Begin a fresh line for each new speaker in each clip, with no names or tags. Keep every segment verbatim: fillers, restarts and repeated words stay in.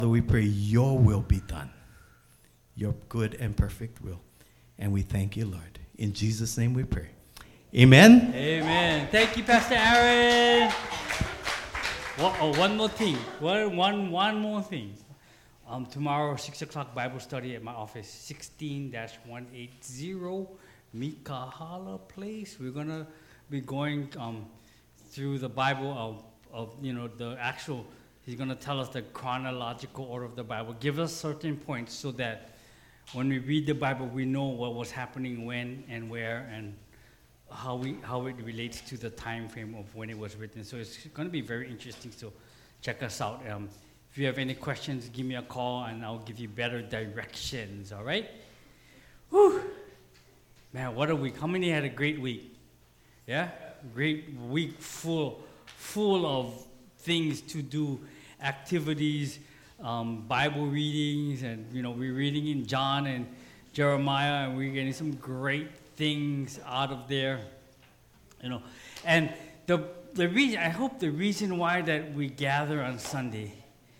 We pray your will be done, your good and perfect will. And we thank you, Lord. In Jesus' name we pray. Amen.
Amen. Thank you, Pastor Aaron. One, oh, one more thing. One, one, one more thing. Um, tomorrow, six o'clock Bible study at my office, sixteen dash one eighty Mikahala Place. We're going to be going um, through the Bible of, of, you know, the actual... He's going to tell us the chronological order of the Bible, give us certain points so that when we read the Bible, we know what was happening when and where and how we how it relates to the time frame of when it was written. So it's going to be very interesting, so check us out. Um, if you have any questions, give me a call, and I'll give you better directions, all right? Whew. Man, what a week. How many had a great week? Yeah? Great week full, full of things to do, activities, um, Bible readings, and you know we're reading in John and Jeremiah, and we're getting some great things out of there, you know. And the the reason I hope the reason why that we gather on Sunday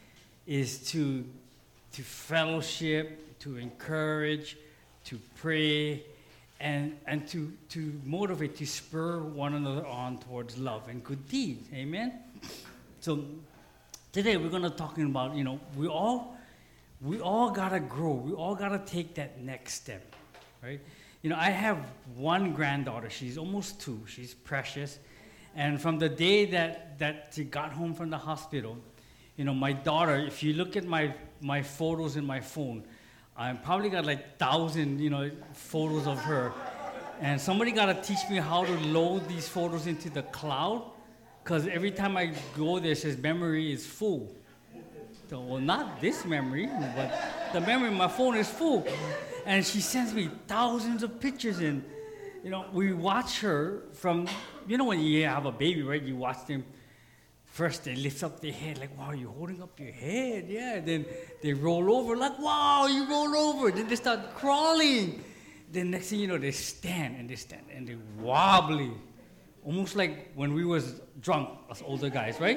is to to fellowship, to encourage, to pray, and and to to motivate, to spur one another on towards love and good deeds. Amen. So today we're going to talking about, you know, we all we all got to grow. We all got to take that next step, right? You know, I have one granddaughter. She's almost two. She's precious. And from the day that, that she got home from the hospital, you know, my daughter, if you look at my, my photos in my phone, I probably got like thousand, you know, photos of her. And somebody got to teach me how to load these photos into the cloud. Because every time I go there, it says memory is full. So, well, not this memory, but the memory in my phone is full. And she sends me thousands of pictures. And, you know, we watch her from, you know, when you have a baby, right? You watch them. First, they lift up their head, like, wow, you're holding up your head. Yeah. Then they roll over, like, wow, you roll over. Then they start crawling. Then next thing you know, they stand and they stand and they wobbly. Almost like when we was drunk, us older guys, right?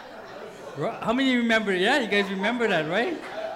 Right? How many remember? Yeah, you guys remember that, right?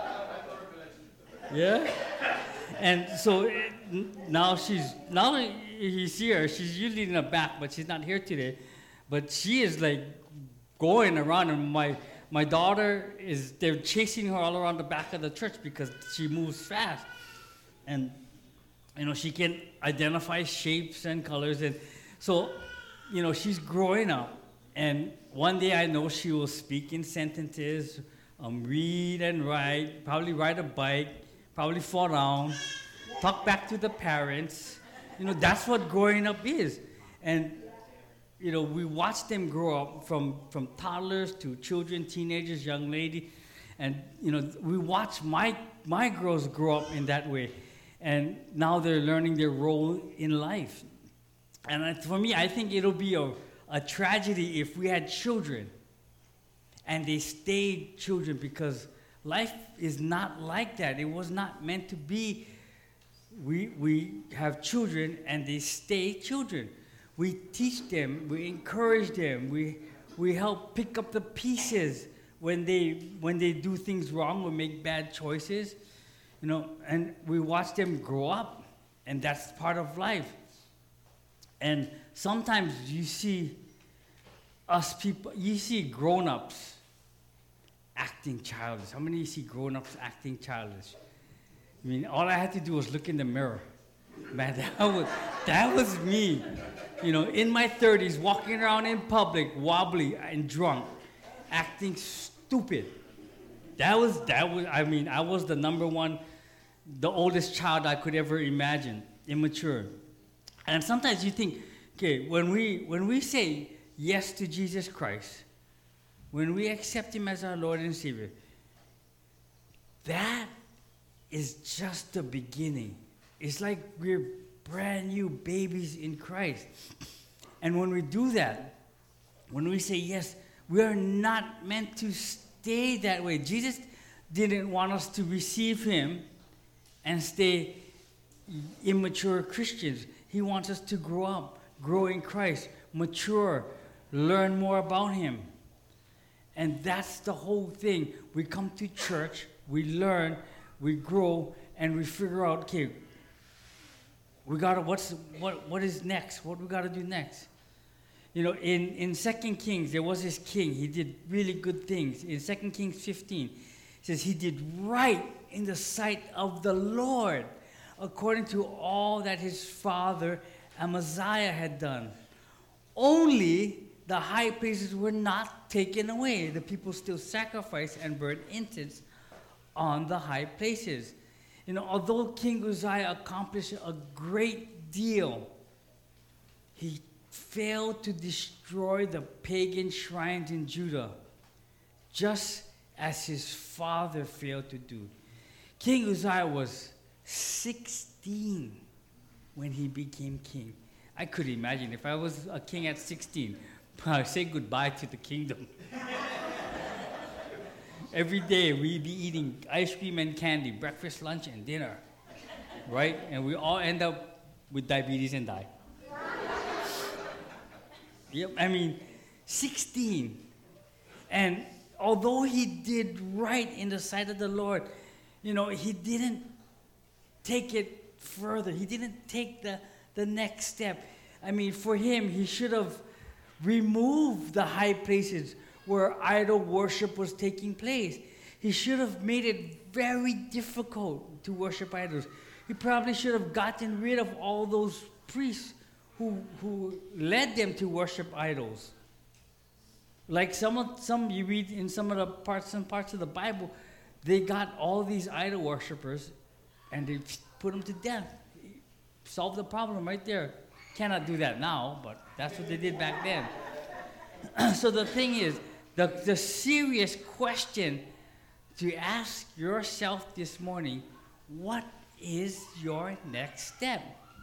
Yeah. And so it, now she's now you see her. She's usually in the back, but she's not here today. But she is like going around, and my my daughter is. They're chasing her all around the back of the church because she moves fast, and you know she can identify shapes and colors, and so. You know, she's growing up, and one day I know she will speak in sentences, um, read and write, probably ride a bike, probably fall down, talk back to the parents. You know, that's what growing up is. And, you know, we watch them grow up from, from toddlers to children, teenagers, young lady. And, you know, we watch my, my girls grow up in that way. And now they're learning their role in life. And for me, I think it'll be a, a tragedy if we had children and they stayed children, because life is not like that. It was not meant to be. We, we have children and they stay children. We teach them, we encourage them, we, we help pick up the pieces when they, when they do things wrong or make bad choices, you know, and we watch them grow up, and that's part of life. And sometimes you see us people, you see grown-ups acting childish. How many of you see grown-ups acting childish? I mean, all I had to do was look in the mirror. Man, that was, that was me. You know, in my thirties, walking around in public, wobbly and drunk, acting stupid. That was, that was, I mean, I was the number one, the oldest child I could ever imagine, immature. And sometimes you think, okay, when we when we say yes to Jesus Christ, when we accept him as our Lord and Savior, that is just the beginning. It's like we're brand new babies in Christ. And when we do that, when we say yes, we are not meant to stay that way. Jesus didn't want us to receive him and stay immature Christians. He wants us to grow up, grow in Christ, mature, learn more about him. And that's the whole thing. We come to church, we learn, we grow, and we figure out, okay, we gotta, what's, what, what is next? What we gotta do next? You know, in, in Second Kings, there was this king. He did really good things. In Second Kings fifteen, it says he did right in the sight of the Lord, according to all that his father Amaziah had done. Only the high places were not taken away. The people still sacrificed and burned incense on the high places. You know, although King Uzziah accomplished a great deal, he failed to destroy the pagan shrines in Judah, just as his father failed to do. King Uzziah was sixteen when he became king. I could imagine if I was a king at sixteen, I'd say goodbye to the kingdom. Every day we'd be eating ice cream and candy, breakfast, lunch, and dinner, right? And we all end up with diabetes and die. Yep, I mean, sixteen. And although he did right in the sight of the Lord, you know, he didn't take it further. He didn't take the, the next step. I mean, for him, he should have removed the high places where idol worship was taking place. He should have made it very difficult to worship idols. He probably should have gotten rid of all those priests who, who led them to worship idols. Like some of, some you read in some of the parts, some parts of the Bible, they got all these idol worshipers and they put them to death. Solve the problem right there. Cannot do that now, but that's what they did back then. So the thing is, the, the serious question to ask yourself this morning, what is your next step?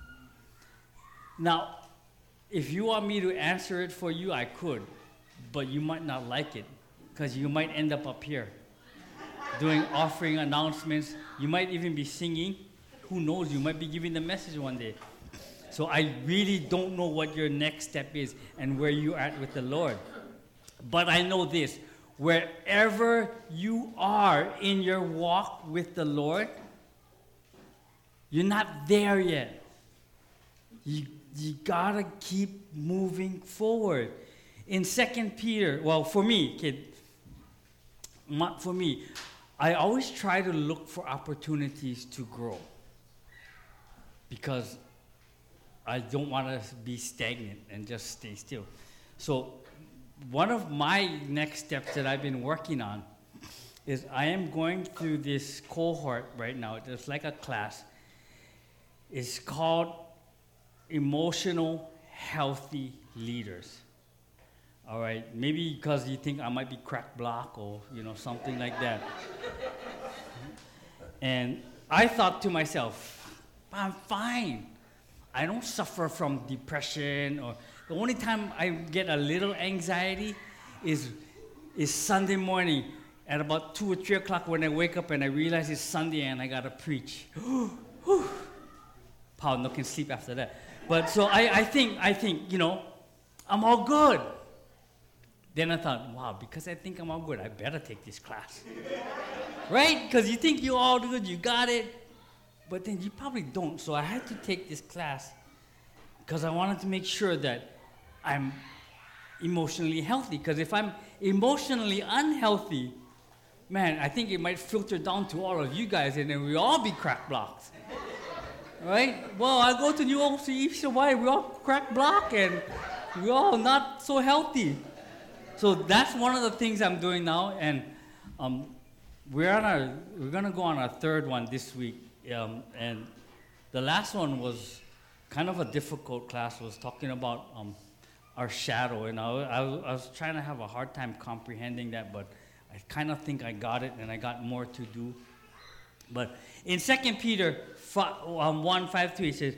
Now, if you want me to answer it for you, I could, but you might not like it, because you might end up up here doing offering announcements. You might even be singing. Who knows? You might be giving the message one day. So I really don't know what your next step is and where you're at with the Lord. But I know this, wherever you are in your walk with the Lord, you're not there yet. You, you gotta keep moving forward. In Second Peter, well, for me, kid, my, for me, I always try to look for opportunities to grow, because I don't want to be stagnant and just stay still. So one of my next steps that I've been working on is I am going through this cohort right now. It's like a class. It's called Emotional Healthy Leaders. All right, maybe because you think I might be crack block or, you know, something like that. And I thought to myself, I'm fine. I don't suffer from depression, or the only time I get a little anxiety is, is Sunday morning at about two or three o'clock when I wake up and I realize it's Sunday and I gotta preach. Pow, no can sleep after that. But so I, I think, I think, you know, I'm all good. Then I thought, wow, because I think I'm all good, I better take this class. Right? Because you think you're all good, you got it. But then you probably don't. So I had to take this class because I wanted to make sure that I'm emotionally healthy. Because if I'm emotionally unhealthy, man, I think it might filter down to all of you guys, and then we all be crack blocks. Right? Well, I go to New York C E, so why? We all crack block, and we all not so healthy. So that's one of the things I'm doing now, and um, we're on our, we're gonna go on our third one this week. Um, and the last one was kind of a difficult class. It was talking about um, our shadow, and I, I, I was trying to have a hard time comprehending that, but I kind of think I got it, and I got more to do. But in Second Peter one, five, three, it says,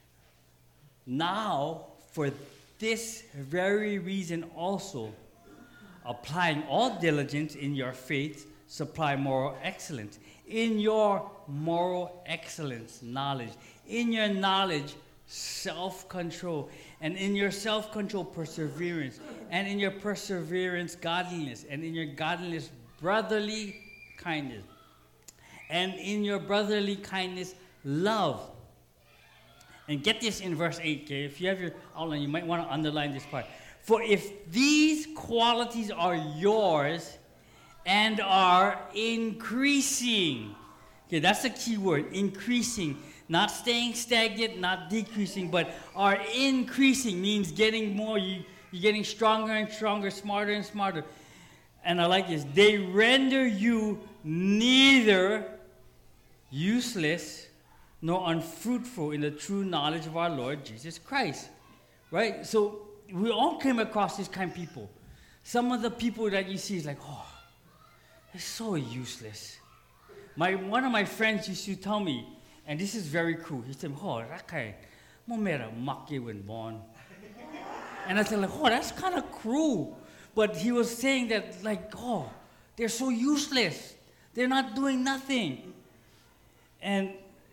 now for this very reason also, applying all diligence in your faith, supply moral excellence. In your moral excellence, knowledge. In your knowledge, self-control. And in your self-control, perseverance. And in your perseverance, godliness. And in your godliness, brotherly kindness. And in your brotherly kindness, love. And get this in verse eight, okay? If you have your outline, you might want to underline this part. For if these qualities are yours and are increasing, okay, that's the key word, increasing. Not staying stagnant, not decreasing, but are increasing means getting more, you, you're getting stronger and stronger, smarter and smarter. And I like this. They render you neither useless nor unfruitful in the true knowledge of our Lord Jesus Christ. Right? So we all came across this kind of people. Some of the people that you see is like, oh, they're so useless. My, one of my friends used to tell me, and this is very cool, he said, oh, that guy, mo mera makke when born. And I said, like, oh, that's kind of cruel. But he was saying that, like, oh, they're so useless. They're not doing nothing. And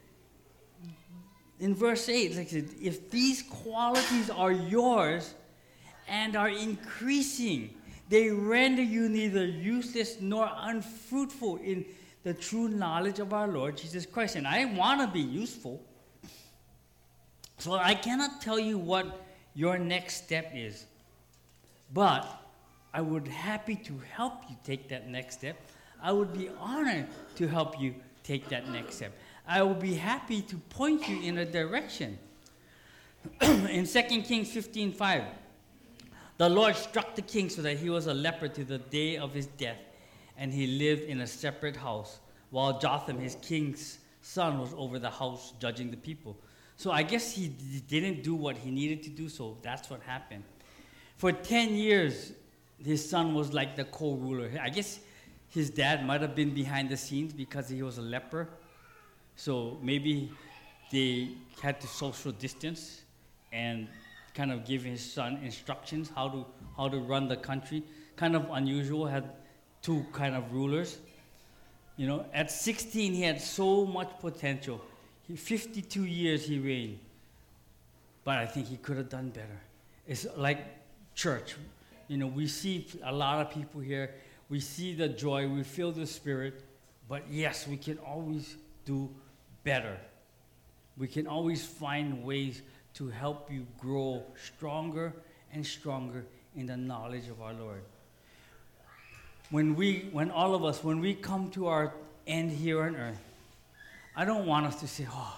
in verse eight, like I said, if these qualities are yours and are increasing, they render you neither useless nor unfruitful in the true knowledge of our Lord Jesus Christ. And I want to be useful. So I cannot tell you what your next step is. But I would happy to help you take that next step. I would be honored to help you take that next step. I will be happy to point you in a direction. In Second Kings fifteen five, the Lord struck the king so that he was a leper to the day of his death, and he lived in a separate house, while Jotham, his king's son, was over the house judging the people. So I guess he d- didn't do what he needed to do, so that's what happened. For ten years, his son was like the co-ruler. I guess his dad might have been behind the scenes because he was a leper. So maybe they had to social distance and kind of give his son instructions how to how to run the country. Kind of unusual, had two kind of rulers. You know, at sixteen he had so much potential. He, fifty-two years he reigned. But I think he could have done better. It's like church. You know, we see a lot of people here. We see the joy. We feel the spirit. But yes, we can always do better. We can always find ways to help you grow stronger and stronger in the knowledge of our Lord. When we, when all of us, when we come to our end here on earth, I don't want us to say, oh,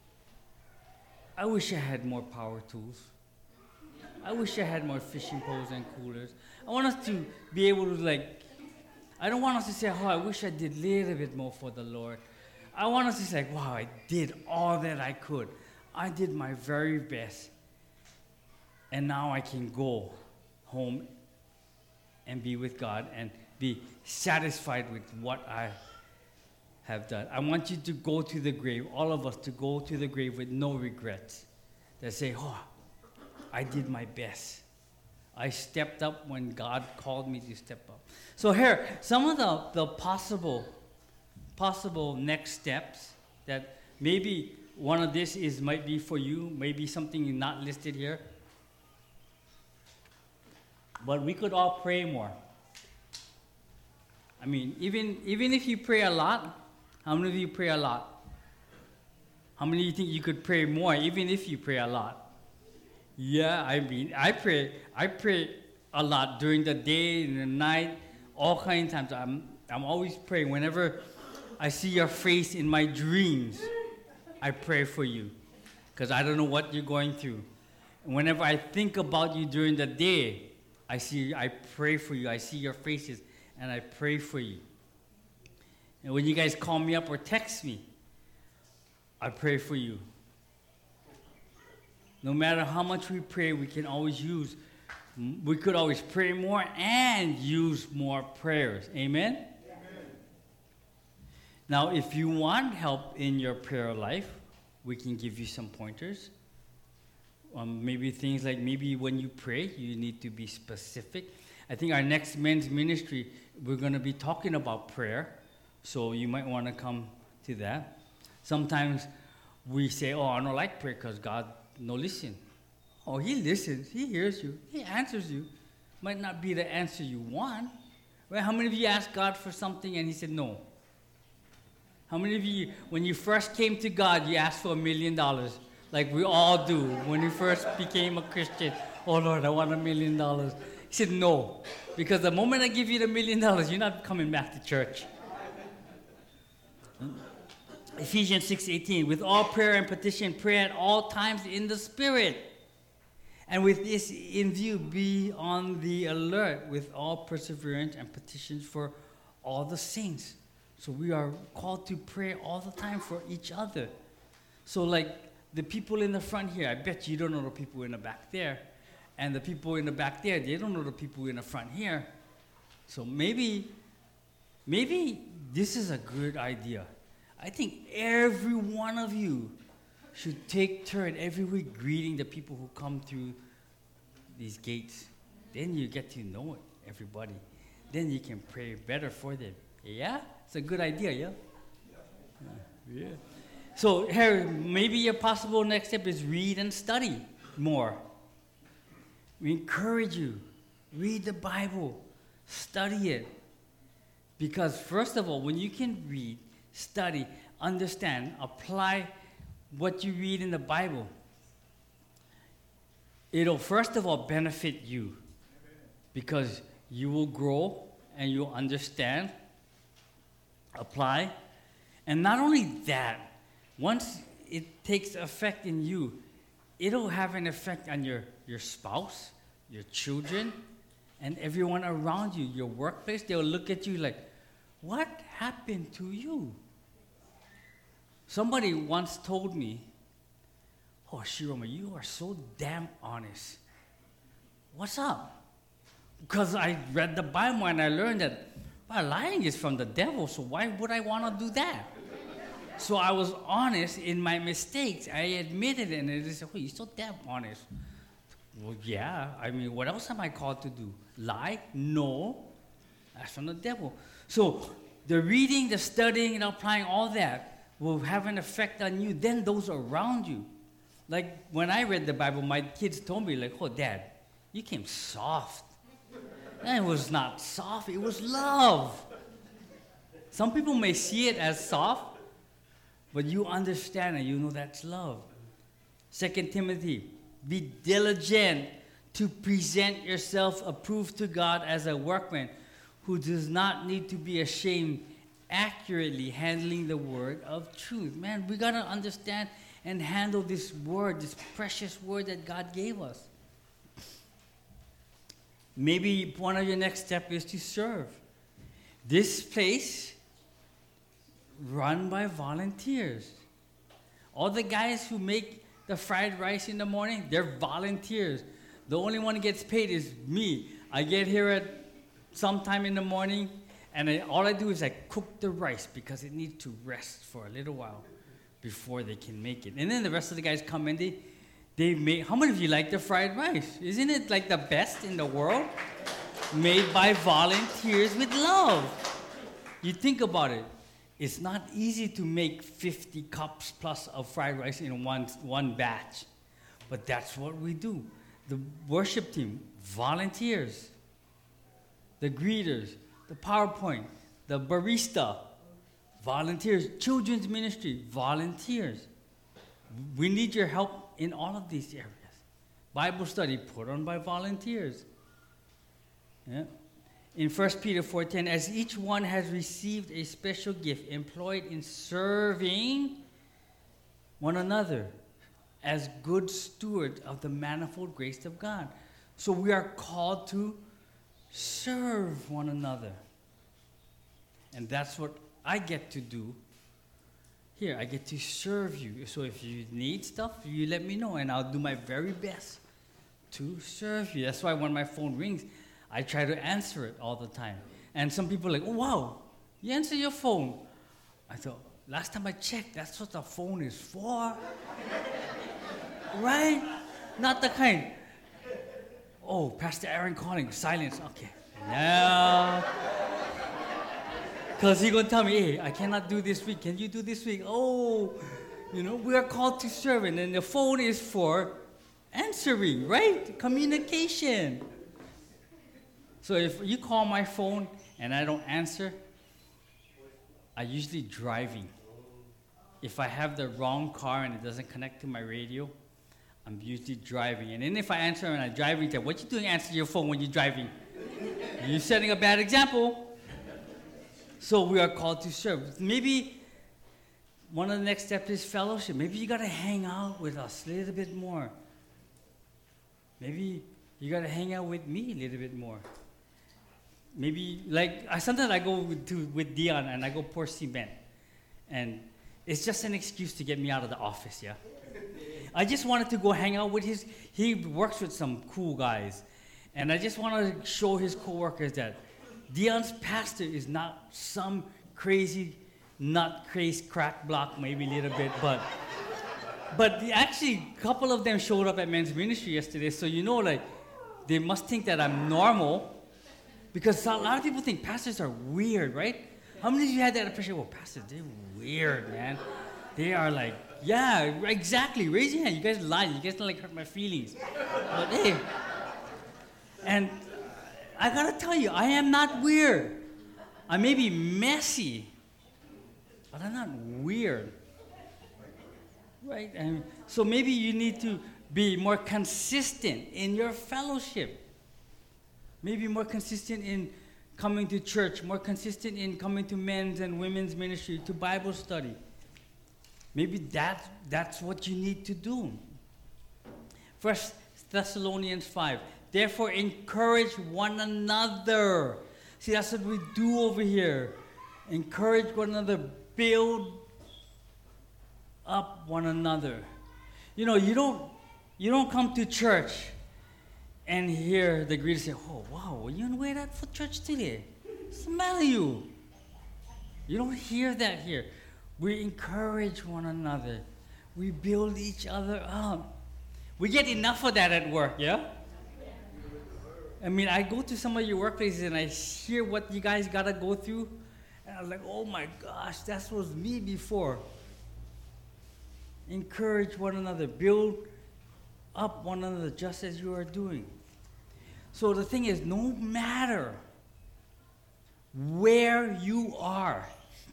I wish I had more power tools. I wish I had more fishing poles and coolers. I want us to be able to, like, I don't want us to say, oh, I wish I did a little bit more for the Lord. I want us to say, wow, I did all that I could. I did my very best. And now I can go home and be with God and be satisfied with what I have done. I want you to go to the grave, all of us to go to the grave with no regrets. That say, oh, I did my best. I stepped up when God called me to step up. So here, some of the, the possible possible next steps that maybe one of this is might be for you, maybe something not listed here. But we could all pray more. I mean, even even if you pray a lot, how many of you pray a lot? How many of you think you could pray more even if you pray a lot? Yeah, I mean, I pray I pray a lot during the day and the night, all kinds of times. I'm I'm always praying. Whenever I see your face in my dreams, I pray for you because I don't know what you're going through. And whenever I think about you during the day, I see, I pray for you. I see your faces, and I pray for you. And when you guys call me up or text me, I pray for you. No matter how much we pray, we can always use, we could always pray more and use more prayers. Amen? Now, if you want help in your prayer life, we can give you some pointers. Um, maybe things like maybe when you pray, you need to be specific. I think our next men's ministry, we're going to be talking about prayer, so you might want to come to that. Sometimes we say, oh, I don't like prayer because God no, listen. Oh, he listens. He hears you. He answers you. Might not be the answer you want. Right? How many of you asked God for something and he said no? How many of you, when you first came to God, you asked for a million dollars? Like we all do when we first became a Christian. Oh, Lord, I want a million dollars. He said no. Because the moment I give you the million dollars, you're not coming back to church. Ephesians six eighteen, with all prayer and petition, pray at all times in the Spirit. And with this in view, be on the alert with all perseverance and petitions for all the saints. So we are called to pray all the time for each other. So like the people in the front here, I bet you don't know the people in the back there. And the people in the back there, they don't know the people in the front here. So maybe, maybe this is a good idea. I think every one of you should take turn every week greeting the people who come through these gates. Then you get to know it, everybody. Then you can pray better for them. Yeah? It's a good idea, yeah? Yeah. yeah. So here, maybe a possible next step is read and study more. We encourage you, read the Bible, study it. Because first of all, when you can read, study, understand, apply what you read in the Bible, it'll first of all benefit you because you will grow and you'll understand, apply. And not only that, once it takes effect in you, it'll have an effect on your, your spouse, your children, and everyone around you, your workplace. They'll look at you like, what happened to you? Somebody once told me, oh, Shiroma, you are so damn honest. What's up? Because I read the Bible and I learned that well, lying is from the devil, so why would I want to do that? So I was honest in my mistakes. I admitted it, and they said, oh, you're so damn honest. Well, yeah. I mean, what else am I called to do? Lie? No. That's from the devil. So the reading, the studying, and applying all that will have an effect on you, then those around you. Like when I read the Bible, my kids told me, like, oh, Dad, you came soft. And it was not soft, it was love. Some people may see it as soft, but you understand and you know that's love. Second Timothy, be diligent to present yourself approved to God as a workman who does not need to be ashamed, accurately handling the word of truth. Man, we got to understand and handle this word, this precious word that God gave us. Maybe one of your next steps is to serve. This place, run by volunteers. All the guys who make the fried rice in the morning, they're volunteers. The only one who gets paid is me. I get here at sometime in the morning, and I, all I do is I cook the rice because it needs to rest for a little while before they can make it. And then the rest of the guys come in, they, they make, how many of you like the fried rice? Isn't it like the best in the world? Made by volunteers with love. You think about it. It's not easy to make fifty cups plus of fried rice in one, one batch. But that's what we do. The worship team, volunteers. The greeters, the PowerPoint, the barista, volunteers. Children's ministry, volunteers. We need your help in all of these areas. Bible study put on by volunteers. Yeah. In First Peter four ten, as each one has received a special gift, employed in serving one another as good stewards of the manifold grace of God. So we are called to serve one another. And that's what I get to do here. I get to serve you. So if you need stuff, you let me know, and I'll do my very best to serve you. That's why when my phone rings, I try to answer it all the time. And some people are like, oh, wow, you answer your phone. I thought, last time I checked, that's what the phone is for. Right? Not the kind, oh, Pastor Aaron calling, silence, okay. No. Because he's going to tell me, hey, I cannot do this week. Can you do this week? Oh, You know, we are called to serve, and then the phone is for answering, right? Communication. So if you call my phone and I don't answer, I usually driving. If I have the wrong car and it doesn't connect to my radio, I'm usually driving. And then if I answer and I'm driving, say, what you doing answering your phone when you're driving? You're setting a bad example. So we are called to serve. Maybe one of the next steps is fellowship. Maybe you got to hang out with us a little bit more. Maybe you got to hang out with me a little bit more. Maybe, like, I, sometimes I go with, to, with Dion and I go pour cement. And it's just an excuse to get me out of the office, yeah? I just wanted to go hang out with his, he works with some cool guys. And I just want to show his coworkers that Dion's pastor is not some crazy, nut crazy crack block, maybe a little bit, but but the, actually a couple of them showed up at men's ministry yesterday, so you know, like, they must think that I'm normal, because a lot of people think pastors are weird, right? How many of you had that impression? Well, pastors, they're weird, man. They are like, yeah, exactly. Raise your hand. You guys lie. You guys don't like hurt my feelings. But hey, and I gotta tell you, I am not weird. I may be messy, but I'm not weird. Right? And so maybe you need to be more consistent in your fellowship. Maybe more consistent in coming to church, more consistent in coming to men's and women's ministry, to Bible study. Maybe that, that's what you need to do. First Thessalonians five. Therefore, encourage one another. See, that's what we do over here. Encourage one another. Build up one another. You know, you don't, you don't come to church and hear the greeter say, oh, wow, you didn't wear that for church today. Smell you. You don't hear that here. We encourage one another. We build each other up. We get enough of that at work, yeah? I mean, I go to some of your workplaces and I hear what you guys got to go through. And I was like, oh my gosh, that was me before. Encourage one another. Build up one another just as you are doing. So the thing is, no matter where you are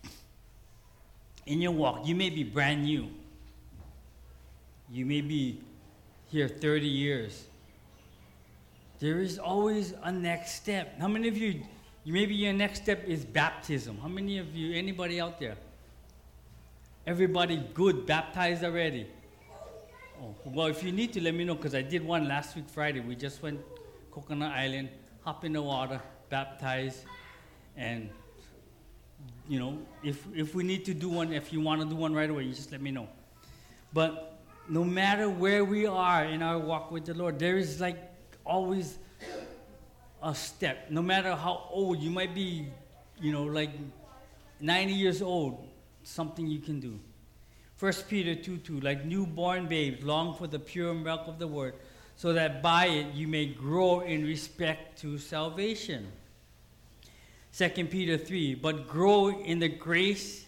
in your walk, you may be brand new. You may be here thirty years. There is always a next step. How many of you, you maybe your next step is baptism? How many of you, anybody out there? Everybody good, baptized already? Oh, well, if you need to, let me know, because I did one last week Friday. We just went Coconut Island, hop in the water, baptized, and, you know, if, if we need to do one, if you want to do one right away, you just let me know. But no matter where we are in our walk with the Lord, there is like always a step. No matter how old you might be, you know, like ninety years old, something you can do. First Peter two two, like newborn babes, long for the pure milk of the word, so that by it you may grow in respect to salvation. Second Peter three, but grow in the grace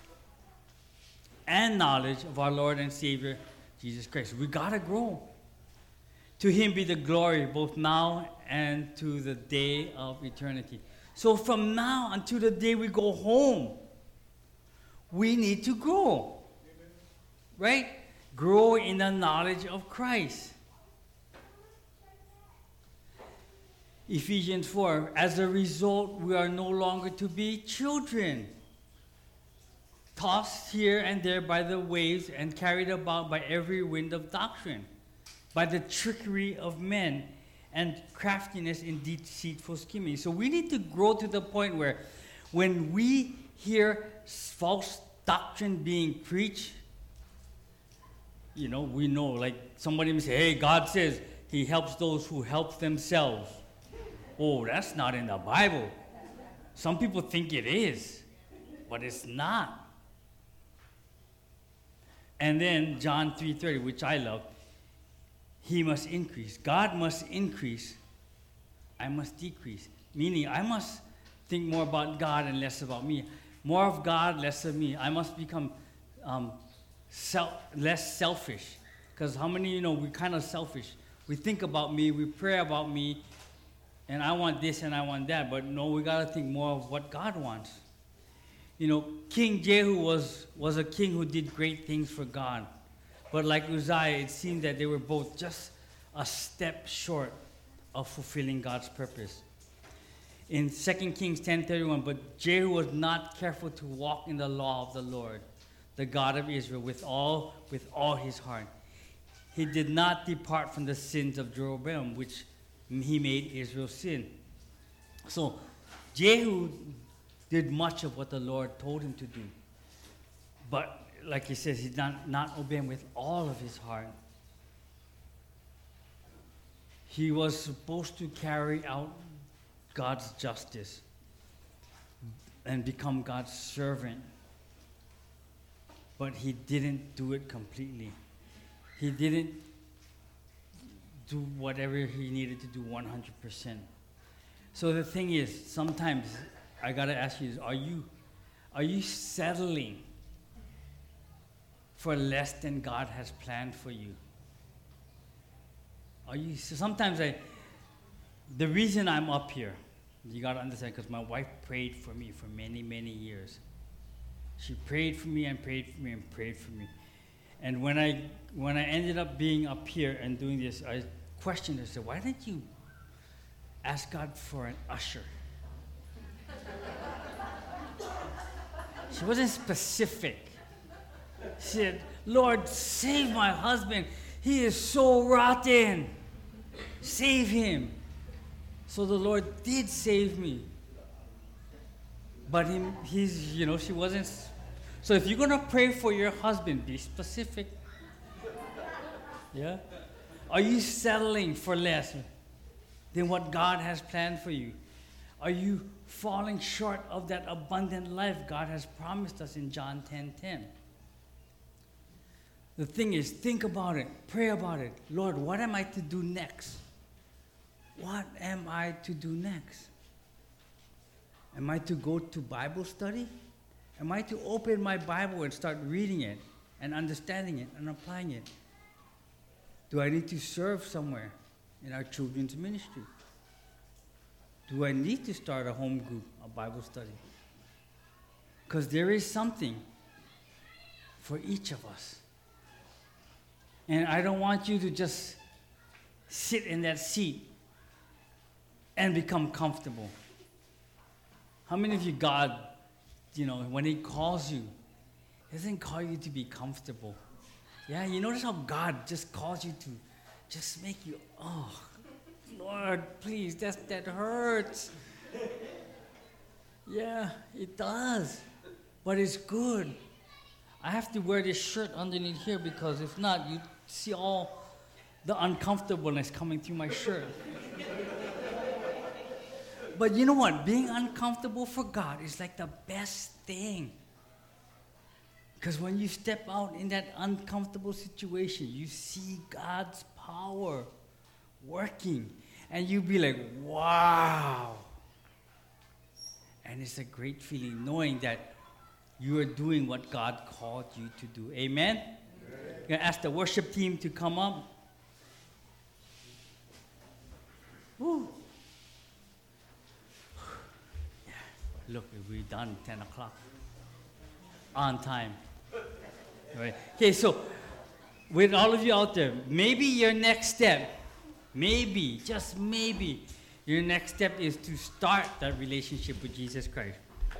and knowledge of our Lord and Savior, Jesus Christ. We gotta grow. To him be the glory both now and to the day of eternity. So from now until the day we go home, we need to grow. Right? Grow in the knowledge of Christ. Ephesians four, as a result, we are no longer to be children, tossed here and there by the waves and carried about by every wind of doctrine, by the trickery of men and craftiness in deceitful scheming. So we need to grow to the point where when we hear false doctrine being preached, you know, we know, like somebody may say, hey, God says he helps those who help themselves. Oh, that's not in the Bible. Some people think it is, but it's not. And then John three thirty, which I love, he must increase. God must increase. I must decrease. Meaning, I must think more about God and less about me. More of God, less of me. I must become um, self, less selfish. Because how many, you know, we're kind of selfish. We think about me, we pray about me, and I want this and I want that. But no, we got to think more of what God wants. You know, King Jehu was, was a king who did great things for God. But like Uzziah, it seemed that they were both just a step short of fulfilling God's purpose. In Second Kings ten thirty-one, but Jehu was not careful to walk in the law of the Lord, the God of Israel, with all, with all his heart. He did not depart from the sins of Jeroboam, which he made Israel sin. So Jehu did much of what the Lord told him to do. But like he says, he did not, not obey him with all of his heart. He was supposed to carry out God's justice and become God's servant. But he didn't do it completely. He didn't do whatever he needed to do one hundred percent. So the thing is, sometimes I gotta ask you: Are you, are you settling for less than God has planned for you? Are you? So sometimes I. The reason I'm up here, you gotta understand, because my wife prayed for me for many, many years. She prayed for me and prayed for me and prayed for me. And when I when I ended up being up here and doing this, I questioned her. I said, "Why didn't you ask God for an usher?" She wasn't specific. She said, "Lord, save my husband. He is so rotten. Save him." So the Lord did save me. But him, he's, you know, she wasn't. So if you're going to pray for your husband, be specific. Yeah? Are you settling for less than what God has planned for you? Are you falling short of that abundant life God has promised us in John ten ten? The thing is, think about it. Pray about it. Lord, what am I to do next? What am I to do next? Am I to go to Bible study? Am I to open my Bible and start reading it and understanding it and applying it? Do I need to serve somewhere in our children's ministry? Do I need to start a home group, a Bible study? Because there is something for each of us. And I don't want you to just sit in that seat and become comfortable. How many of you, God, you know, when he calls you, he doesn't call you to be comfortable. Yeah, you notice how God just calls you to just make you, oh, Lord, please, that, that hurts. Yeah, it does. But it's good. I have to wear this shirt underneath here because if not, you see all the uncomfortableness coming through my shirt. But you know what? Being uncomfortable for God is like the best thing. Because when you step out in that uncomfortable situation, you see God's power working. And you be like, wow. And it's a great feeling knowing that you are doing what God called you to do. Amen? Amen. I'm going to ask the worship team to come up. Woo. Yeah. Look, we're done ten o'clock. On time. All right. Okay, so with all of you out there, maybe your next step, maybe, just maybe, your next step is to start that relationship with Jesus Christ.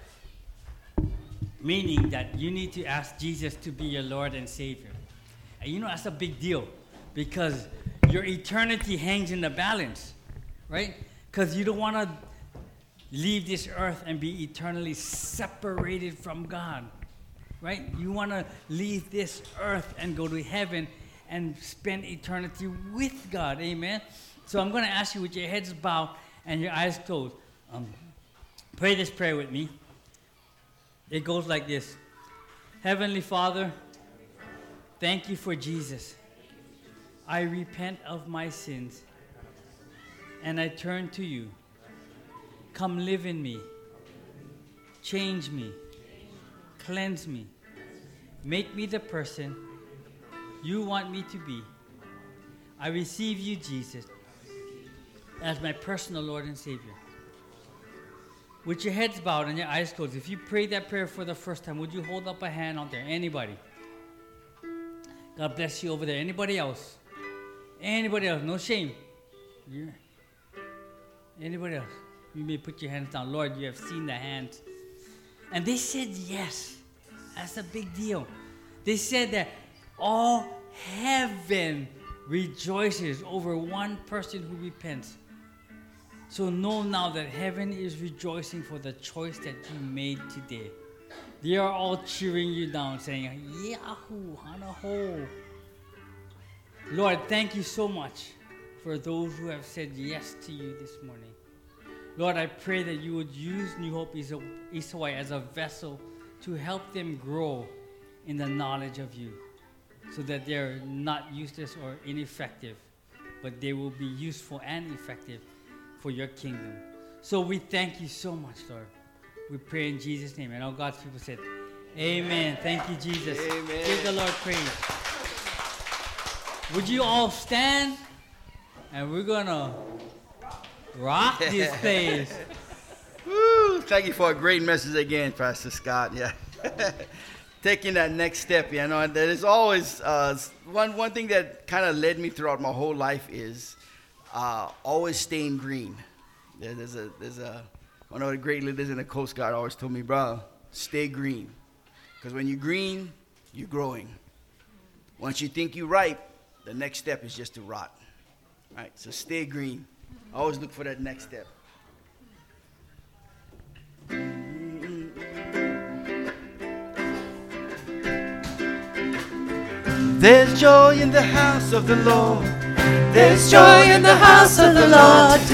Meaning that you need to ask Jesus to be your Lord and Savior. And you know, that's a big deal because your eternity hangs in the balance, right? Because you don't want to leave this earth and be eternally separated from God, right? You want to leave this earth and go to heaven and spend eternity with God, amen? So I'm going to ask you with your heads bowed and your eyes closed. Um, pray this prayer with me. It goes like this. Heavenly Father, thank you for Jesus. I repent of my sins and I turn to you. Come live in me. Change me. Cleanse me. Make me the person you want me to be. I receive you, Jesus, as my personal Lord and Savior. With your heads bowed and your eyes closed, if you prayed that prayer for the first time, would you hold up a hand out there? Anybody? God bless you over there. Anybody else? Anybody else? No shame. Yeah. Anybody else? You may put your hands down. Lord, you have seen the hands. And they said yes. That's a big deal. They said that all heaven rejoices over one person who repents. So know now that heaven is rejoicing for the choice that you made today. They are all cheering you down, saying, Yahoo, hanaho. Lord, thank you so much for those who have said yes to you this morning. Lord, I pray that you would use New Hope East Hawaii as a vessel to help them grow in the knowledge of you, so that they're not useless or ineffective, but they will be useful and effective for your kingdom. So we thank you so much, Lord. We pray in Jesus' name. And all God's people said, amen. Thank you, Jesus.
Amen.
Give the Lord praise. Would you all stand? And we're going to rock this place.
Woo! Thank you for a great message again, Pastor Scott. Yeah. Taking that next step, you know, and there is always uh, one, one thing that kind of led me throughout my whole life is uh, always staying green. There, there's a, there's a, one of the great leaders in the Coast Guard always told me, bro, stay green. Because when you're green, you're growing. Once you think you're ripe, the next step is just to rot. All right, so stay green. Always look for that next step. There's joy in the house of the Lord.
There's joy in the house of the Lord.